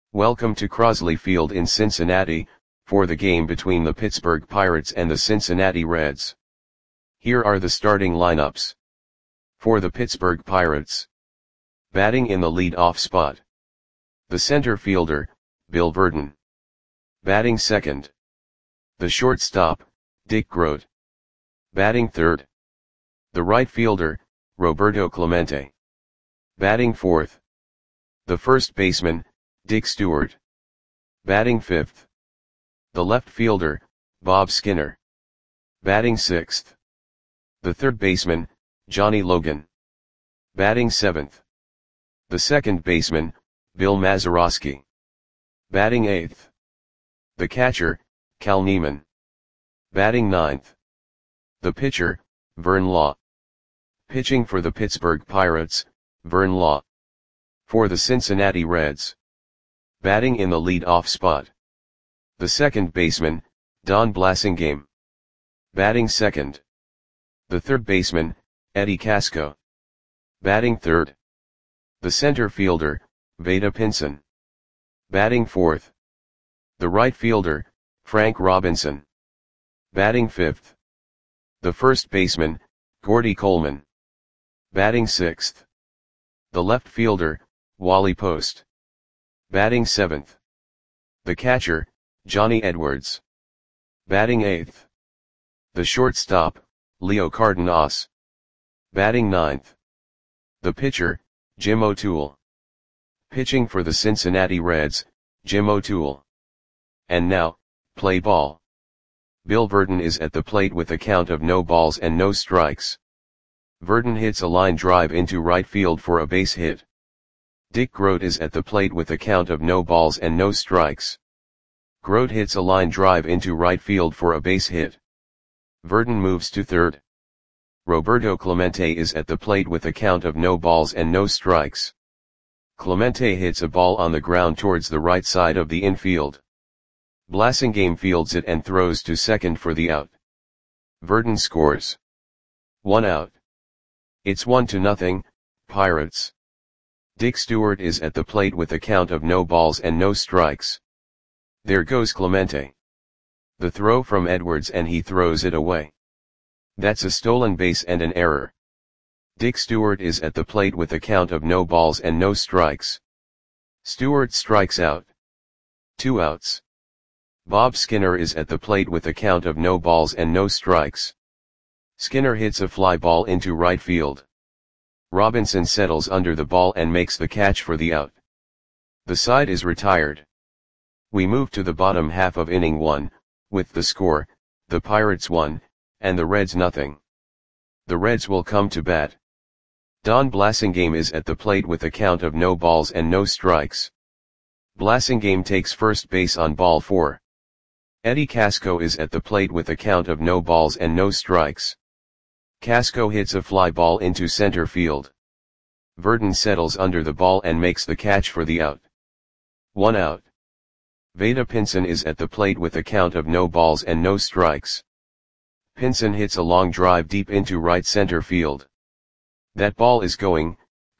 Welcome to Crosley Field in Cincinnati, for the game between the Pittsburgh Pirates and the Cincinnati Reds. Here are the starting lineups. For the Pittsburgh Pirates. Batting in the lead-off spot. The center fielder, Bill Virdon. Batting second. The shortstop, Dick Groat. Batting third. The right fielder, Roberto Clemente. Batting fourth. The first baseman, Dick Stewart. Batting fifth. The left fielder, Bob Skinner. Batting sixth. The third baseman, Johnny Logan. Batting seventh. The second baseman, Bill Mazeroski. Batting eighth. The catcher, Cal Neiman. Batting ninth. The pitcher, Vern Law. Pitching for the Pittsburgh Pirates, Vern Law. For the Cincinnati Reds. Batting in the lead-off spot. The second baseman, Don Blasingame. Batting second. The third baseman, Eddie Casco. Batting third. The center fielder, Vada Pinson. Batting fourth. The right fielder, Frank Robinson. Batting fifth. The first baseman, Gordy Coleman. Batting sixth. The left fielder, Wally Post. Batting seventh. The catcher, Johnny Edwards. Batting eighth. The shortstop, Leo Cardenas. Batting ninth. The pitcher, Jim O'Toole. Pitching for the Cincinnati Reds, Jim O'Toole. And now, play ball. Bill Virdon is at the plate with a count of no balls and no strikes. Virdon hits a line drive into right field for a base hit. Dick Groat is at the plate with a count of no balls and no strikes. Groat hits a line drive into right field for a base hit. Virdon moves to third. Roberto Clemente is at the plate with a count of no balls and no strikes. Clemente hits a ball on the ground towards the right side of the infield. Blasingame fields it and throws to second for the out. Virdon scores. 1 out. It's 1-0, Pirates. Dick Stewart is at the plate with a count of no balls and no strikes. There goes Clemente. The throw from Edwards and he throws it away. That's a stolen base and an error. Dick Stewart is at the plate with a count of no balls and no strikes. Stewart strikes out. 2 outs. Bob Skinner is at the plate with a count of no balls and no strikes. Skinner hits a fly ball into right field. Robinson settles under the ball and makes the catch for the out. The side is retired. We move to the bottom half of inning 1, with the score, the Pirates 1, and the Reds 0. The Reds will come to bat. Don Blasingame is at the plate with a count of no balls and no strikes. Blasingame takes first base on ball 4. Eddie Casco is at the plate with a count of no balls and no strikes. Casco hits a fly ball into center field. Virdon settles under the ball and makes the catch for the out. 1 out. Vada Pinson is at the plate with a count of no balls and no strikes. Pinson hits a long drive deep into right center field. That ball is gone.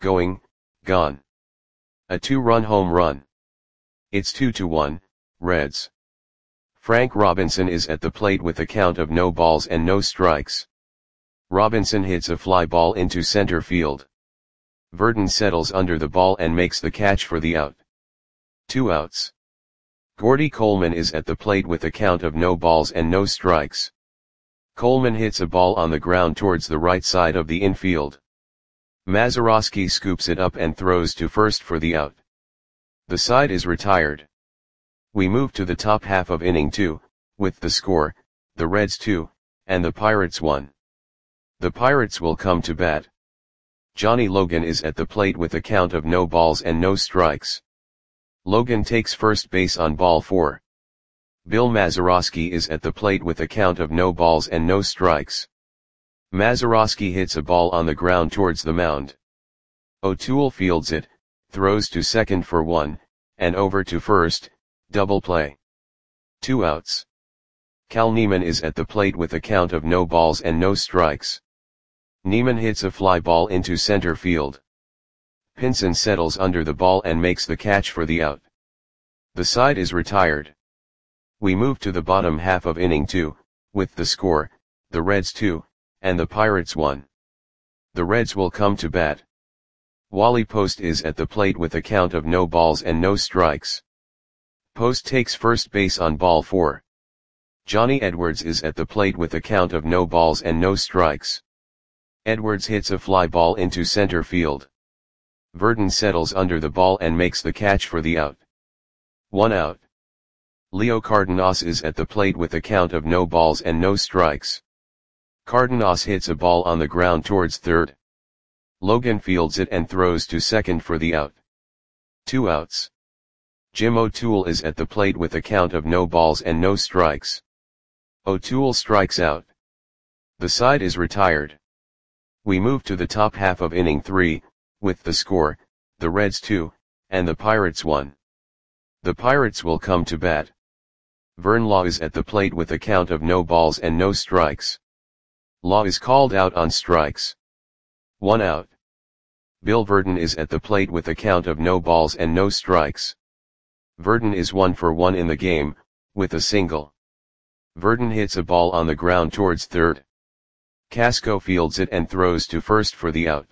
A 2-run home run. It's 2-1, Reds. Frank Robinson is at the plate with a count of no balls and no strikes. Robinson hits a fly ball into center field. Virdon settles under the ball and makes the catch for the out. 2 outs. Gordy Coleman is at the plate with a count of no balls and no strikes. Coleman hits a ball on the ground towards the right side of the infield. Mazeroski scoops it up and throws to first for the out. The side is retired. We move to the top half of inning 2, with the score, the Reds 2, and the Pirates 1. The Pirates will come to bat. Johnny Logan is at the plate with a count of no balls and no strikes. Logan takes first base on ball 4. Bill Mazeroski is at the plate with a count of no balls and no strikes. Mazeroski hits a ball on the ground towards the mound. O'Toole fields it, throws to second for 1, and over to first, double play. 2 outs. Cal Neiman is at the plate with a count of no balls and no strikes. Neiman hits a fly ball into center field. Pinson settles under the ball and makes the catch for the out. The side is retired. We move to the bottom half of inning 2, with the score, the Reds 2, and the Pirates 1. The Reds will come to bat. Wally Post is at the plate with a count of no balls and no strikes. Post takes first base on ball 4. Johnny Edwards is at the plate with a count of no balls and no strikes. Edwards hits a fly ball into center field. Verdon settles under the ball and makes the catch for the out. 1 out. Leo Cardenas is at the plate with a count of no balls and no strikes. Cardenas hits a ball on the ground towards third. Logan fields it and throws to second for the out. 2 outs. Jim O'Toole is at the plate with a count of no balls and no strikes. O'Toole strikes out. The side is retired. We move to the top half of inning 3, with the score, the Reds 2, and the Pirates 1. The Pirates will come to bat. Vern Law is at the plate with a count of no balls and no strikes. Law is called out on strikes. 1 out. Bill Verdon is at the plate with a count of no balls and no strikes. Verdon is 1 for 1 in the game, with a single. Verdon hits a ball on the ground towards third. Casco fields it and throws to first for the out.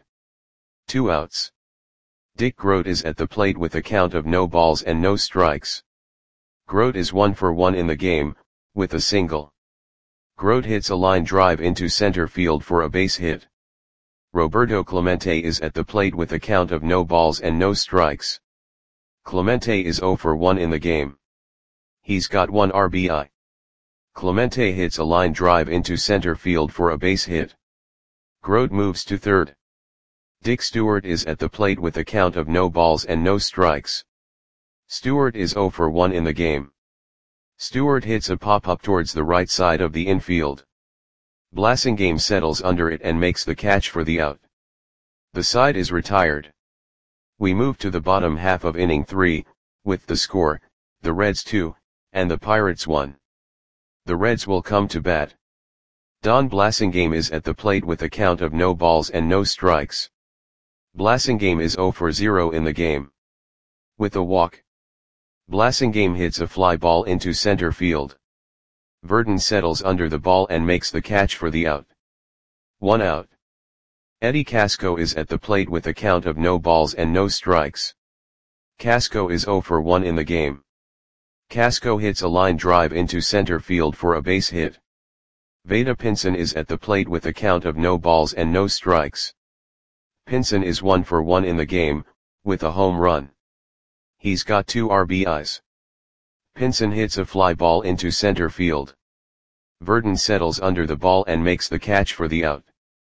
2 outs. Dick Grote is at the plate with a count of no balls and no strikes. Grote is 1 for 1 in the game, with a single. Grote hits a line drive into center field for a base hit. Roberto Clemente is at the plate with a count of no balls and no strikes. Clemente is 0 for 1 in the game. He's got 1 RBI. Clemente hits a line drive into center field for a base hit. Grote moves to third. Dick Stewart is at the plate with a count of no balls and no strikes. Stewart is 0 for 1 in the game. Stewart hits a pop-up towards the right side of the infield. Blasingame settles under it and makes the catch for the out. The side is retired. We move to the bottom half of inning 3, with the score, the Reds 2, and the Pirates 1. The Reds will come to bat. Don Blasingame is at the plate with a count of no balls and no strikes. Blasingame is 0 for 0 in the game. With a walk. Blasingame hits a fly ball into center field. Verdon settles under the ball and makes the catch for the out. 1 out. Eddie Casco is at the plate with a count of no balls and no strikes. Casco is 0 for 1 in the game. Casco hits a line drive into center field for a base hit. Vada Pinson is at the plate with a count of no balls and no strikes. Pinson is 1 for 1 in the game, with a home run. He's got 2 RBIs. Pinson hits a fly ball into center field. Verdon settles under the ball and makes the catch for the out.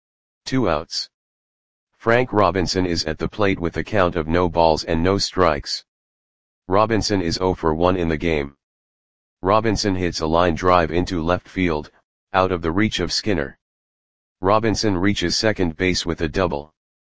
2 outs. Frank Robinson is at the plate with a count of no balls and no strikes. Robinson is 0 for 1 in the game. Robinson hits a line drive into left field, out of the reach of Skinner. Robinson reaches second base with a double.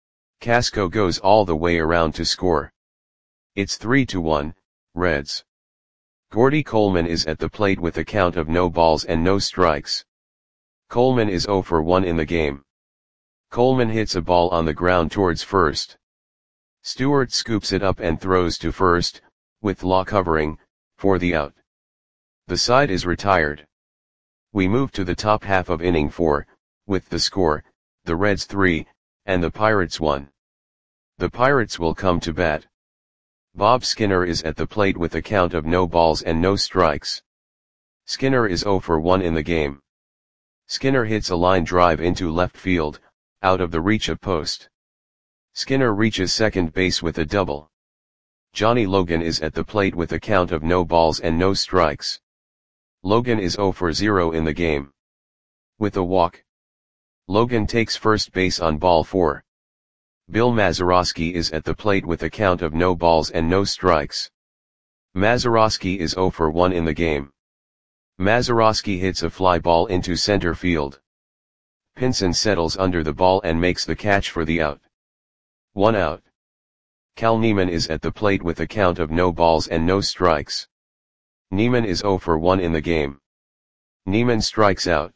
Casco goes all the way around to score. It's 3-1, Reds. Gordy Coleman is at the plate with a count of no balls and no strikes. Coleman is 0 for 1 in the game. Coleman hits a ball on the ground towards first. Stewart scoops it up and throws to first, with Law covering, for the out. The side is retired. We move to the top half of inning 4, with the score, the Reds 3, and the Pirates 1. The Pirates will come to bat. Bob Skinner is at the plate with a count of no balls and no strikes. Skinner is 0 for 1 in the game. Skinner hits a line drive into left field, out of the reach of post. Skinner reaches second base with a double. Johnny Logan is at the plate with a count of no balls and no strikes. Logan is 0 for 0 in the game. With a walk. Logan takes first base on ball 4. Bill Mazeroski is at the plate with a count of no balls and no strikes. Mazeroski is 0 for 1 in the game. Mazeroski hits a fly ball into center field. Pinson settles under the ball and makes the catch for the out. 1 out. Cal Neiman is at the plate with a count of no balls and no strikes. Neiman is 0 for 1 in the game. Neiman strikes out.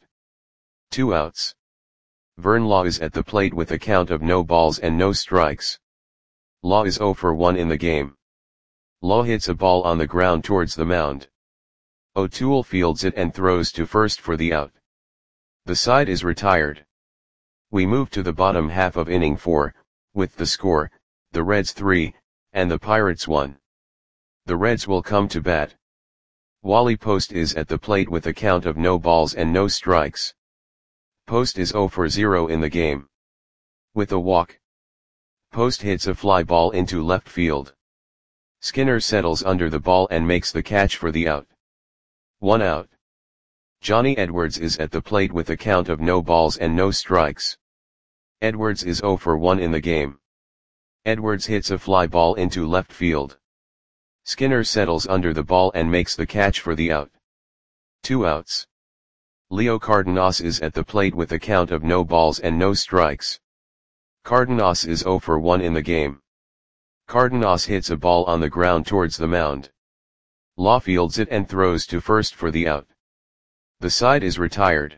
2 outs. Vern Law is at the plate with a count of no balls and no strikes. Law is 0 for 1 in the game. Law hits a ball on the ground towards the mound. O'Toole fields it and throws to first for the out. The side is retired. We move to the bottom half of inning 4, with the score, the Reds 3, and the Pirates 1. The Reds will come to bat. Wally Post is at the plate with a count of no balls and no strikes. Post is 0 for 0 in the game. With a walk, Post hits a fly ball into left field. Skinner settles under the ball and makes the catch for the out. 1 out. Johnny Edwards is at the plate with a count of no balls and no strikes. Edwards is 0 for 1 in the game. Edwards hits a fly ball into left field. Skinner settles under the ball and makes the catch for the out. 2 outs. Leo Cardenas is at the plate with a count of no balls and no strikes. Cardenas is 0 for 1 in the game. Cardenas hits a ball on the ground towards the mound. Law fields it and throws to first for the out. The side is retired.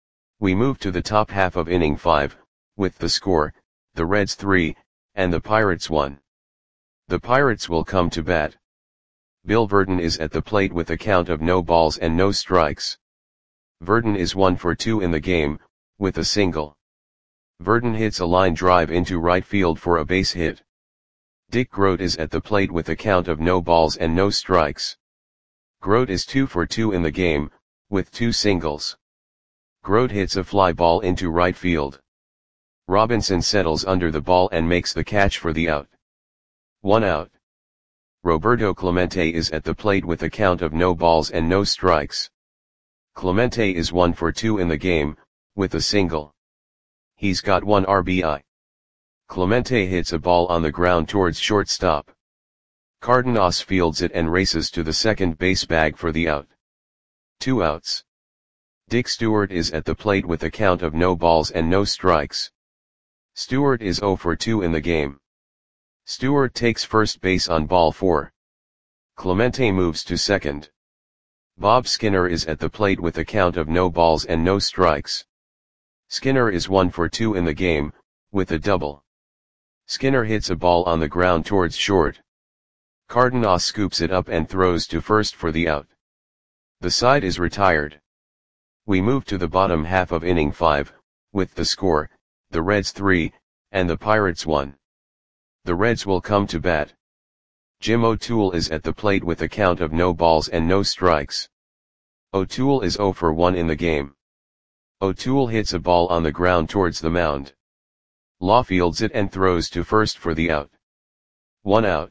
We move to the top half of inning 5, with the score, the Reds 3, and the Pirates 1. The Pirates will come to bat. Bill Verdon is at the plate with a count of no balls and no strikes. Verdon is 1 for 2 in the game, with a single. Verdon hits a line drive into right field for a base hit. Dick Grote is at the plate with a count of no balls and no strikes. Grote is 2 for 2 in the game, with 2 singles. Grote hits a fly ball into right field. Robinson settles under the ball and makes the catch for the out. 1 out. Roberto Clemente is at the plate with a count of no balls and no strikes. Clemente is 1 for 2 in the game, with a single. He's got 1 RBI. Clemente hits a ball on the ground towards shortstop. Cardenas fields it and races to the second base bag for the out. 2 outs. Dick Stewart is at the plate with a count of no balls and no strikes. Stewart is 0 for 2 in the game. Stewart takes first base on ball 4. Clemente moves to second. Bob Skinner is at the plate with a count of no balls and no strikes. Skinner is 1 for 2 in the game, with a double. Skinner hits a ball on the ground towards short. Cardenas scoops it up and throws to first for the out. The side is retired. We move to the bottom half of inning 5, with the score, the Reds 3, and the Pirates 1. The Reds will come to bat. Jim O'Toole is at the plate with a count of no balls and no strikes. O'Toole is 0 for 1 in the game. O'Toole hits a ball on the ground towards the mound. Law fields it and throws to first for the out. 1 out.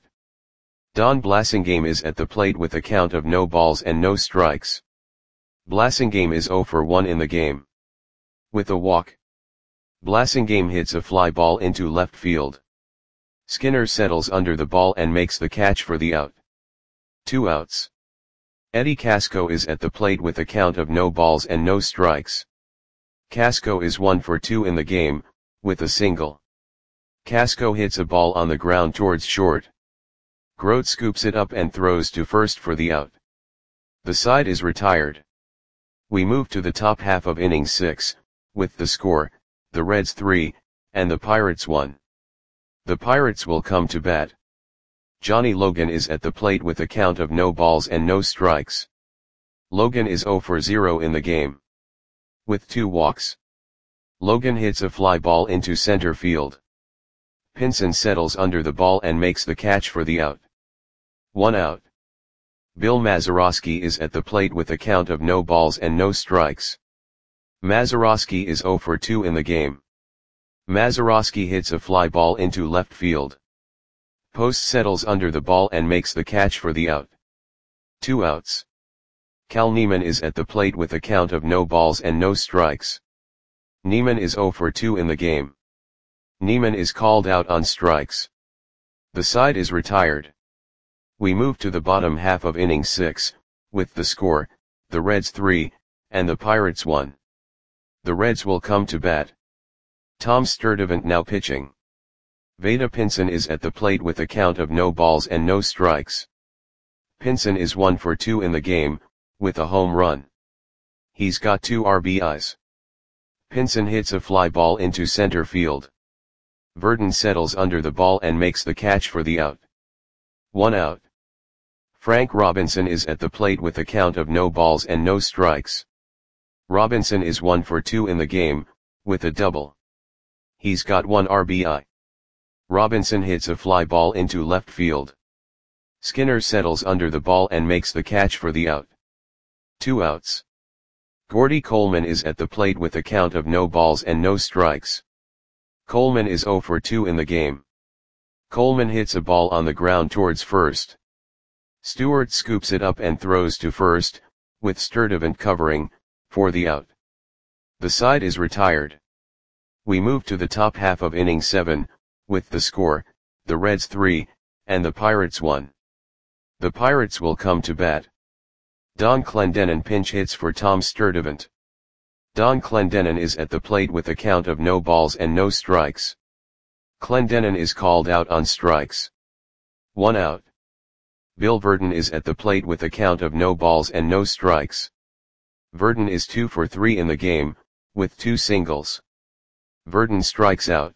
Don Blasingame is at the plate with a count of no balls and no strikes. Blasingame is 0 for 1 in the game. With a walk, Blasingame hits a fly ball into left field. Skinner settles under the ball and makes the catch for the out. 2 outs. Eddie Casco is at the plate with a count of no balls and no strikes. Casco is 1 for 2 in the game, with a single. Casco hits a ball on the ground towards short. Grote scoops it up and throws to first for the out. The side is retired. We move to the top half of inning 6, with the score, the Reds 3, and the Pirates 1. The Pirates will come to bat. Johnny Logan is at the plate with a count of no balls and no strikes. Logan is 0 for 0 in the game. With 2 walks, Logan hits a fly ball into center field. Pinson settles under the ball and makes the catch for the out. 1 out. Bill Mazeroski is at the plate with a count of no balls and no strikes. Mazeroski is 0 for 2 in the game. Mazeroski hits a fly ball into left field. Post settles under the ball and makes the catch for the out. 2 outs. Cal Neiman is at the plate with a count of no balls and no strikes. Neiman is 0 for 2 in the game. Neiman is called out on strikes. The side is retired. We move to the bottom half of inning 6, with the score, the Reds 3, and the Pirates 1. The Reds will come to bat. Tom Sturdivant now pitching. Vada Pinson is at the plate with a count of no balls and no strikes. Pinson is 1 for 2 in the game, with a home run. He's got 2 RBIs. Pinson hits a fly ball into center field. Verdon settles under the ball and makes the catch for the out. 1 out. Frank Robinson is at the plate with a count of no balls and no strikes. Robinson is 1 for 2 in the game, with a double. He's got 1 RBI. Robinson hits a fly ball into left field. Skinner settles under the ball and makes the catch for the out. 2 outs. Gordy Coleman is at the plate with a count of no balls and no strikes. Coleman is 0 for 2 in the game. Coleman hits a ball on the ground towards first. Stewart scoops it up and throws to first, with Sturdivant covering, for the out. The side is retired. We move to the top half of inning 7, with the score, the Reds 3, and the Pirates 1. The Pirates will come to bat. Don Clendenon pinch hits for Tom Sturdivant. Don Clendenon is at the plate with a count of no balls and no strikes. Clendenon is called out on strikes. 1 out. Bill Verdon is at the plate with a count of no balls and no strikes. Verdon is 2 for 3 in the game, with 2 singles. Verdon strikes out.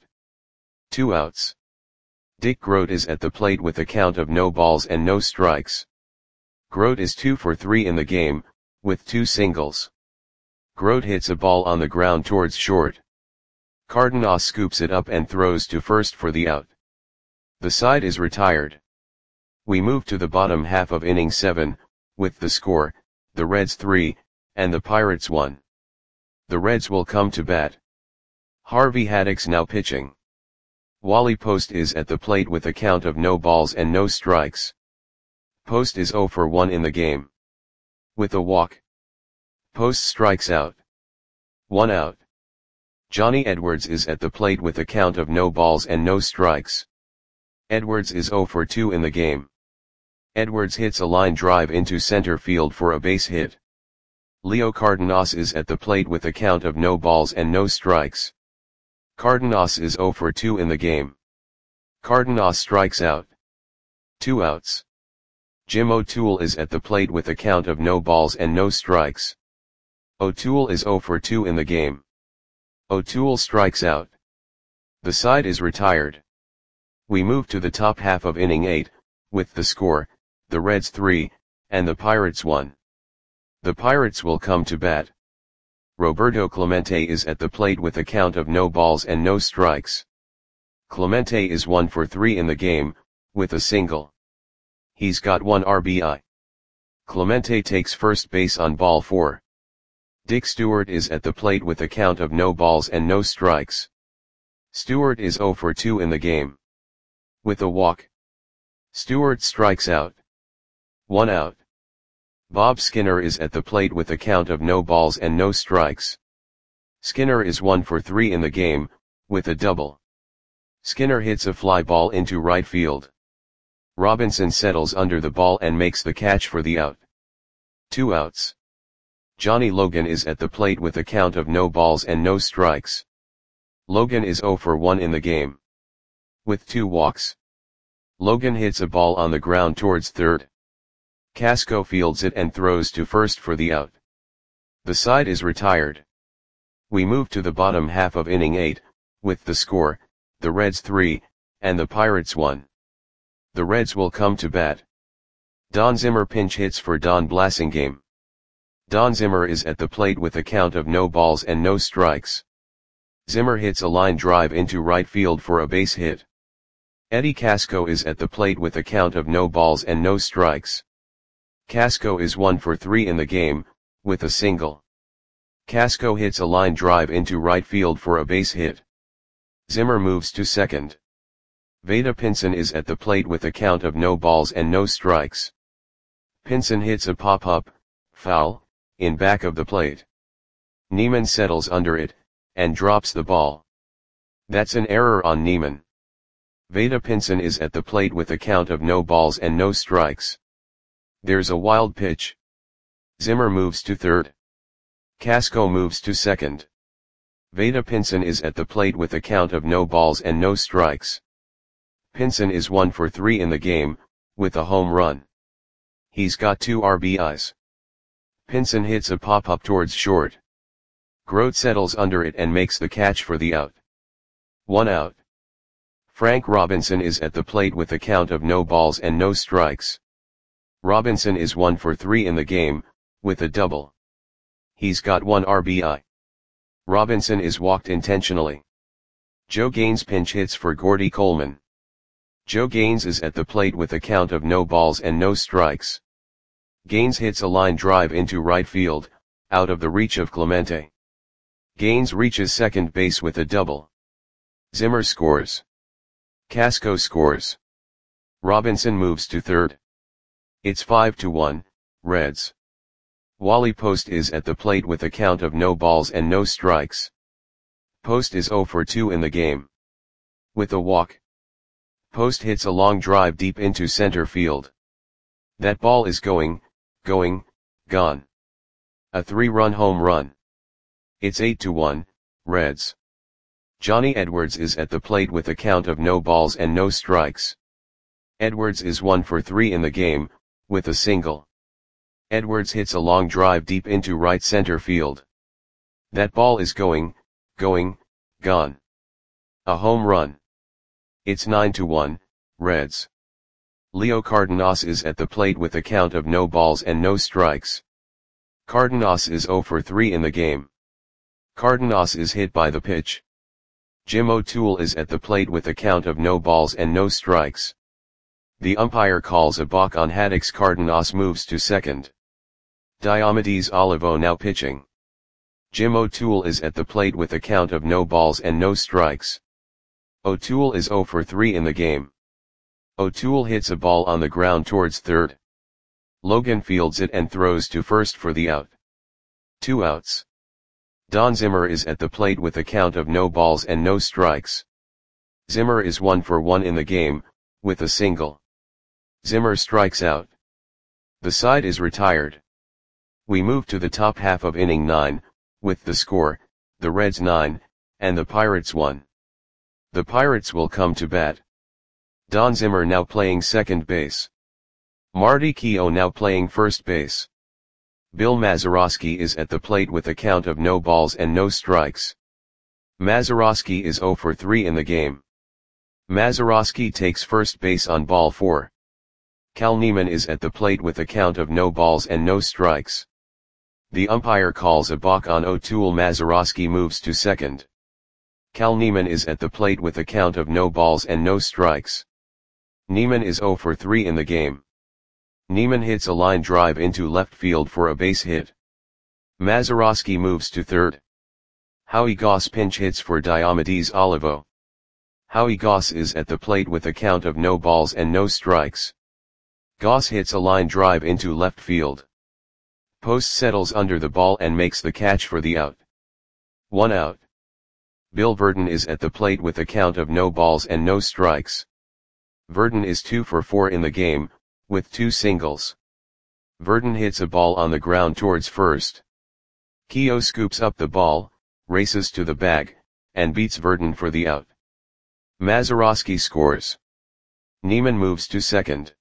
2 outs. Dick Groat is at the plate with a count of no balls and no strikes. Groat is 2 for 3 in the game, with 2 singles. Groat hits a ball on the ground towards short. Cardenas scoops it up and throws to first for the out. The side is retired. We move to the bottom half of inning 7, with the score, the Reds 3, and the Pirates 1. The Reds will come to bat. Harvey Haddock's now pitching. Wally Post is at the plate with a count of no balls and no strikes. Post is 0 for 1 in the game. With a walk. Post strikes out. 1 out. Johnny Edwards is at the plate with a count of no balls and no strikes. Edwards is 0 for 2 in the game. Edwards hits a line drive into center field for a base hit. Leo Cardenas is at the plate with a count of no balls and no strikes. Cardenas is 0 for 2 in the game. Cardenas strikes out. 2 outs. Jim O'Toole is at the plate with a count of no balls and no strikes. O'Toole is 0 for 2 in the game. O'Toole strikes out. The side is retired. We move to the top half of inning 8, with the score, the Reds 3, and the Pirates 1. The Pirates will come to bat. Roberto Clemente is at the plate with a count of no balls and no strikes. Clemente is 1 for 3 in the game, with a single. He's got 1 RBI. Clemente takes first base on ball 4. Dick Stewart is at the plate with a count of no balls and no strikes. Stewart is 0 for 2 in the game. With a walk. Stewart strikes out. 1 out. Bob Skinner is at the plate with a count of no balls and no strikes. Skinner is 1 for 3 in the game, with a double. Skinner hits a fly ball into right field. Robinson settles under the ball and makes the catch for the out. 2 outs. Johnny Logan is at the plate with a count of no balls and no strikes. Logan is 0 for 1 in the game. With 2 walks. Logan hits a ball on the ground towards third. Casco fields it and throws to first for the out. The side is retired. We move to the bottom half of inning 8, with the score, the Reds 3, and the Pirates 1. The Reds will come to bat. Don Zimmer pinch hits for Don Blasingame. Don Zimmer is at the plate with a count of no balls and no strikes. Zimmer hits a line drive into right field for a base hit. Eddie Casco is at the plate with a count of no balls and no strikes. Casco is 1 for 3 in the game, with a single. Casco hits a line drive into right field for a base hit. Zimmer moves to second. Vada Pinson is at the plate with a count of no balls and no strikes. Pinson hits a pop-up, foul, in back of the plate. Neiman settles under it, and drops the ball. That's an error on Neiman. Vada Pinson is at the plate with a count of no balls and no strikes. There's a wild pitch. Zimmer moves to third. Casco moves to second. Vada Pinson is at the plate with a count of no balls and no strikes. Pinson is 1 for 3 in the game, with a home run. He's got 2 RBIs. Pinson hits a pop-up towards short. Groat settles under it and makes the catch for the out. 1 out. Frank Robinson is at the plate with a count of no balls and no strikes. Robinson is 1 for 3 in the game, with a double. He's got 1 RBI. Robinson is walked intentionally. Joe Gaines pinch hits for Gordy Coleman. Joe Gaines is at the plate with a count of no balls and no strikes. Gaines hits a line drive into right field, out of the reach of Clemente. Gaines reaches second base with a double. Zimmer scores. Casco scores. Robinson moves to third. It's 5-1, Reds. Wally Post is at the plate with a count of no balls and no strikes. Post is 0 for 2 in the game. With a walk. Post hits a long drive deep into center field. That ball is gone. A 3-run home run. It's 8-1, Reds. Johnny Edwards is at the plate with a count of no balls and no strikes. Edwards is 1 for 3 in the game, with a single. Edwards hits a long drive deep into right center field. That ball is gone. A home run. It's 9-1, Reds. Leo Cardenas is at the plate with a count of no balls and no strikes. Cardenas is 0 for 3 in the game. Cardenas is hit by the pitch. Jim O'Toole is at the plate with a count of no balls and no strikes. The umpire calls a balk on Haddix. Cardenas moves to second. Diomedes Olivo now pitching. Jim O'Toole is at the plate with a count of no balls and no strikes. O'Toole is 0 for 3 in the game. O'Toole hits a ball on the ground towards third. Logan fields it and throws to first for the out. 2 outs. Don Zimmer is at the plate with a count of no balls and no strikes. Zimmer is 1 for 1 in the game, with a single. Zimmer strikes out. The side is retired. We move to the top half of inning 9, with the score, the Reds 9, and the Pirates 1. The Pirates will come to bat. Don Zimmer now playing second base. Marty Keough now playing first base. Bill Mazeroski is at the plate with a count of no balls and no strikes. Mazeroski is 0 for 3 in the game. Mazeroski takes first base on ball 4. Cal Neiman is at the plate with a count of no balls and no strikes. The umpire calls a balk on O'Toole. Mazeroski moves to second. Cal Neiman is at the plate with a count of no balls and no strikes. Neiman is 0 for 3 in the game. Neiman hits a line drive into left field for a base hit. Mazeroski moves to third. Howie Goss pinch hits for Diomedes Olivo. Howie Goss is at the plate with a count of no balls and no strikes. Goss hits a line drive into left field. Post settles under the ball and makes the catch for the out. 1 out. Bill Verdon is at the plate with a count of no balls and no strikes. Verdon is 2 for 4 in the game, with 2 singles. Verdon hits a ball on the ground towards first. Keough scoops up the ball, races to the bag, and beats Verdon for the out. Mazeroski scores. Neiman moves to second.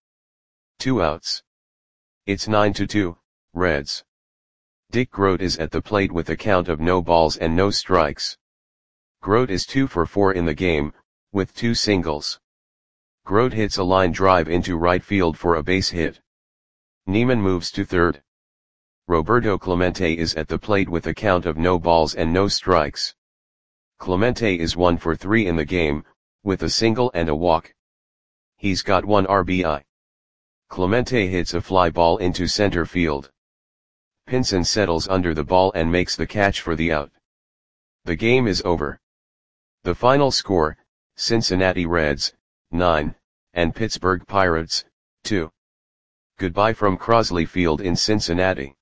2 outs. It's 9-2, Reds. Dick Grote is at the plate with a count of no balls and no strikes. Grote is 2 for 4 in the game, with 2 singles. Grote hits a line drive into right field for a base hit. Neiman moves to third. Roberto Clemente is at the plate with a count of no balls and no strikes. Clemente is 1 for 3 in the game, with a single and a walk. He's got 1 RBI. Clemente hits a fly ball into center field. Pinson settles under the ball and makes the catch for the out. The game is over. The final score, Cincinnati Reds, 9, and Pittsburgh Pirates, 2. Goodbye from Crosley Field in Cincinnati.